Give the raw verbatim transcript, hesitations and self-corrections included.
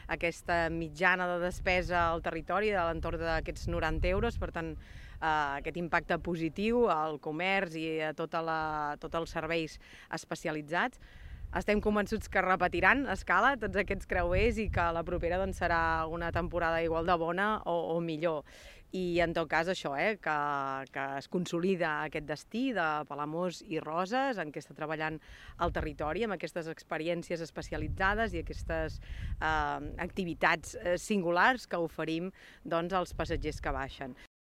aquesta mitjana de despesa al territori de l'entorn d'aquests noranta euros, per tant, eh, aquest impacte positiu al comerç i a tota la, tots els serveis especialitzats. Estem convençuts que repetiran a escala tots aquests creuers i que la propera doncs, serà una temporada igual de bona o, o millor. I en tot cas això, eh, que, que es consolida aquest destí de Palamós i Roses, en què està treballant el territori, amb aquestes experiències especialitzades i aquestes eh, activitats singulars que oferim doncs, als passatgers que baixen.